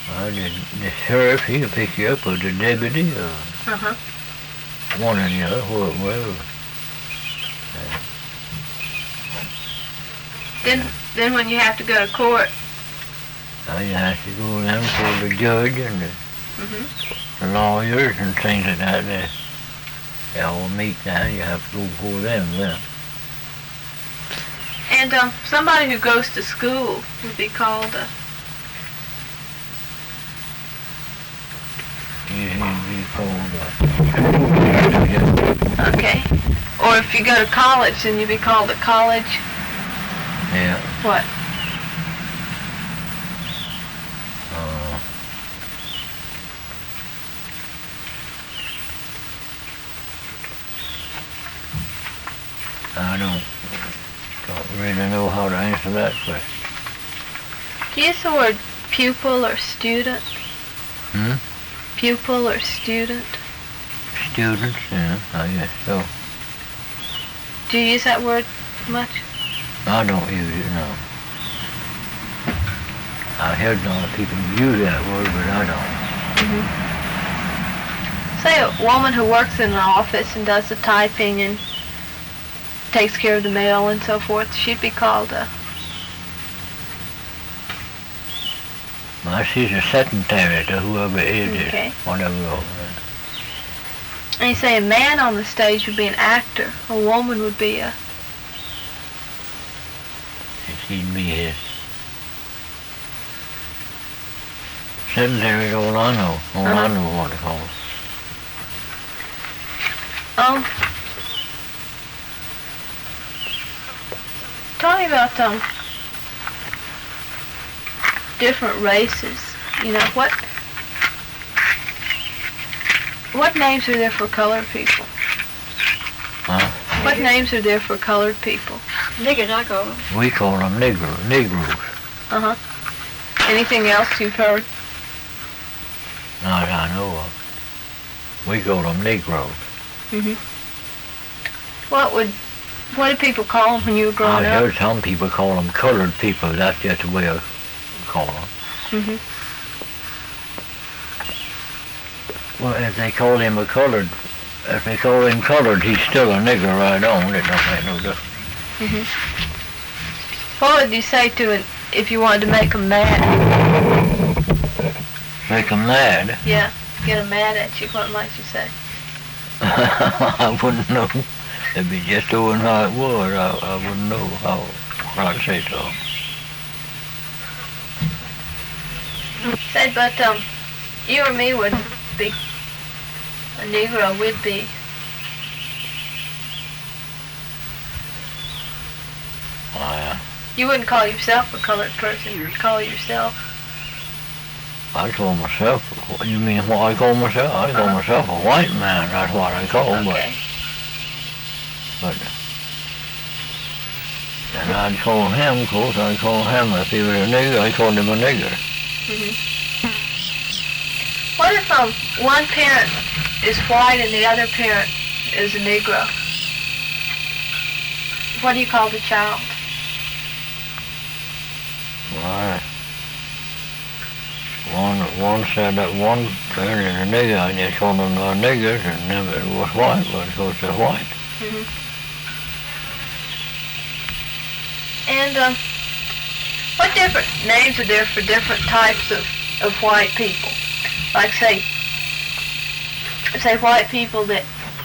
Well, the sheriff, he'll pick you up with the deputy or one or the other, whoever. Then when you have to go to court, You have to go down for the judge and the lawyers and things like that. They all meet down. You have to go before them then. and somebody who goes to school would be called a... He'd be called Okay. Or if you go to college, then you'd be called a college... Yeah. What? I don't really know how to answer that question. Do you use the word pupil or student? Pupil or student? Students, yeah, I guess so. Do you use that word much? I don't use it, no. I heard a lot of people use that word, but I don't. Say a woman who works in an office and does the typing and takes care of the mail and so forth, she'd be called a... Well, she's a secretary to whoever it is, Okay. whatever. And you say a man on the stage would be an actor, a woman would be a... She'd be his secretary, all I know. All I know what it calls. Tell me about different races. You know, what names are there for colored people? Huh? What names are there for colored people? Niggers, I call them. We call them Negroes. Anything else you've heard? Not I know of. We call them Negroes. What did people call them when you were growing I up? heard some people call them colored people. That's just the way I call them. Well, if they call him if they call him colored, he's still a nigger right on. It don't make no difference. What would you say to if you wanted to make them mad? Make them mad? Yeah, get them mad at you. What might you say? I wouldn't know. It'd be just doing how it was. I wouldn't know how I'd say so. Say, but you or me would be a Negro. We'd be. You wouldn't call yourself a colored person. You'd call yourself. I call myself. You mean what I call myself? I call myself a white man. That's what I call. Okay. But and I'd call him, of course. I'd call him if he was a nigger. I called him a nigger. What if one parent is white and the other parent is a Negro? What do you call the child? Why? One said that one parent is a nigger. I just called them niggers, and then it was white, but it was just white. And what different names are there for different types of white people? Like say white people that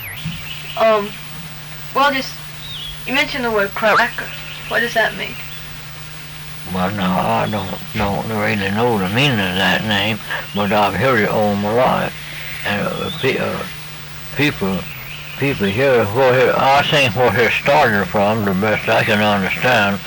you mentioned the word cracker. What does that mean? Well, no, I don't really know the meaning of that name, but I've heard it all my life. And people here, I think where it started from, the best I can understand,